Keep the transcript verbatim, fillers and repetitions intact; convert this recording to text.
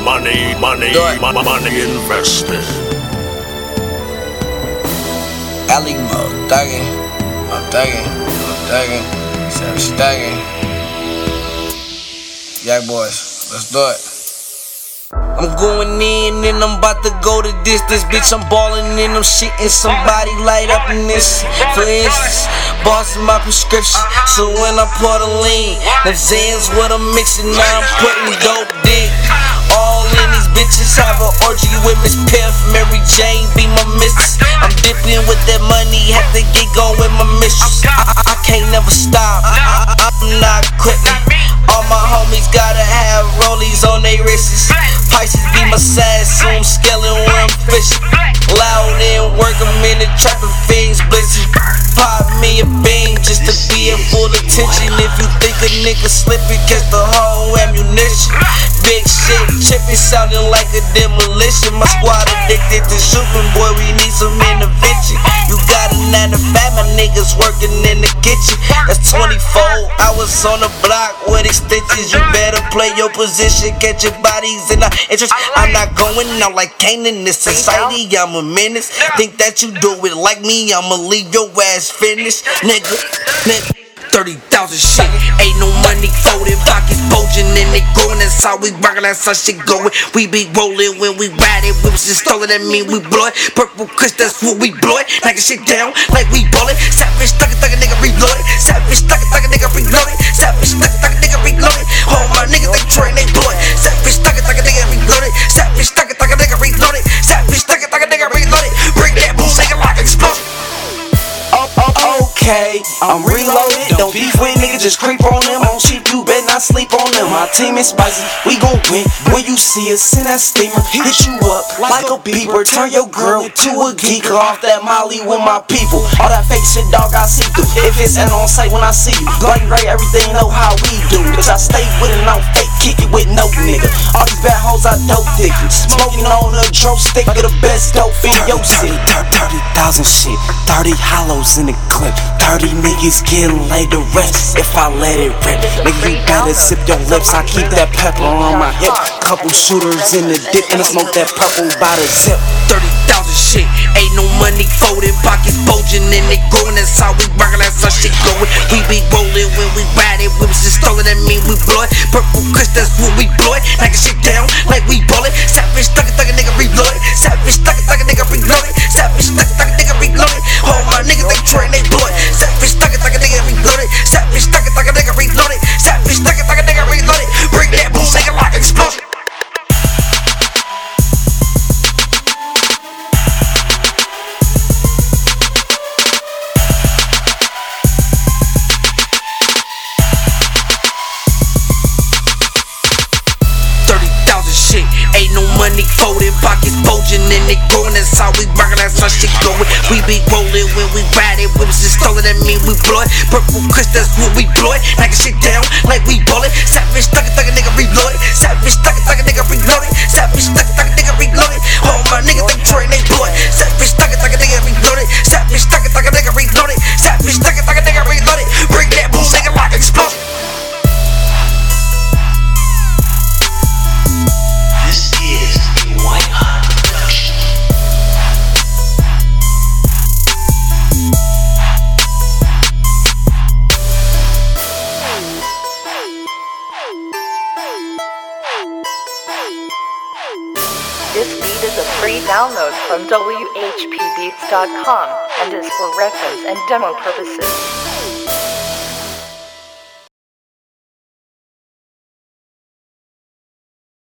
money, money, money, money invested. Ali Mo, thuggin', I'm thuggin', I'm thuggin', Savage thuggin'. Yak Boys, let's do it. I'm going in and I'm about to go the distance. Bitch, I'm ballin' in, I'm shitting somebody light up in this. For instance, boss is my prescription. So when I pour the lean, them Zans what I'm mixing. Now I'm putting dope dick all in these bitches. Have an orgy with Miss Piff, Mary Jane be my mistress. I'm dipping with that money, have to get going with my mistress. I, I, I can't never stop, I, I, I'm not quitting. All my homies gotta have rollies on their wrists. Pisces be my side, so I'm scaling where I'm fishing. Loud and work, I'm in the trapping fiends blitzing. Pop me a beam just to be at full attention. If you think a nigga slipping, catch the whole ammunition. Big shit, chipping, sounding like a demolition. My squad addicted to shooting, boy, we need some intervention. You got a nine to five, my niggas working in the kitchen. That's twenty-four hours on the block with extensions. You better play your position, catch your bodies in the interest. I'm not going out like Kane in this society, I'm a menace. Think that you do it like me, I'ma leave your ass finished. Nigga, nigga thirty thousand shit, ain't no money folded, pockets bulging and they growing. That's how we rockin', that's how shit going. We be rollin' when we ride it, whips and stolen, that mean we blow it. Purple Chris, that's what we blow it. Knockin' shit down like we ballin'. Savage, thugga, thugga, nigga reload it. Savage, thugga, thugga, nigga reload it. Savage, thugga, thugga, nigga reload it. All my niggas, they train, they blow it. Savage, thugga, thugga, nigga reload it. Savage, thugga, thugga, nigga reload it. Savage, thugga, thugga, nigga reload it. Bring that boom, make it like explode. Okay, I'm reloaded. Don't beef with niggas, just creep on them. On sheep, you better not sleep on them. My team is spicy, we gon' win. When you see us in that steamer, hit you up like a beeper. Turn your girl to a geek off that Molly with my people. All that fake shit, dog, I see through. If it's an on site when I see you, like right, everything know how we do. But I stay with it, I don't fake kick it with no nigga. All these bad hoes, I dope dick you. Smoking on a dope stick of the best dope in your city. thirty thousand shit, thirty hollows in the clip. thirty niggas getting laid to rest if I let it rip. Nigga, you better sip your lips, I keep that pepper on my hip. Couple shooters in the dip and I smoke that purple by the zip. thirty thousand shit, ain't no money folded, pockets bulging and they growing. That's how we rockin', that's how shit going. We be rollin' when we ride it, whips and stolen, that mean we blow it. Purple Chris, that's what we blow it. Knockin' shit down like we ballin'. Savage, thugga, thugga, nigga reload it. Savage, thugga, thugga, nigga reload it. Savage, thugga, thugga, nigga reload it. All my niggas, they train, they blow it. Savage, thugga, thugga, nigga reload it. Savage, thugga, thugga, nigga reload it. Savage, thugga, thugga, nigga reload it. Bring that boom, make it like explosion. Shit, ain't no money folded, pockets bulging and they growing. That's how we rockin', that's how shit going. We be rollin' when we ride it, whips and stolen, that mean we blow it. Purple Chris, that's what we blow it. Knockin' shit down like we ballin'. Savage, thugga, thugga, nigga reload it. Savage, thugga, thugga, nigga reload it. Savage, thugga, thugga, nigga reload it. All my niggas, they train, they blow it. Savage, thugga, thugga, nigga reload it. Savage, thugga, thugga, nigga reload it. Savage, thugga, thugga, nigga reload it. Bring that boom, make it like explosion. This beat is a free download from W H P beats dot com and is for reference and demo purposes.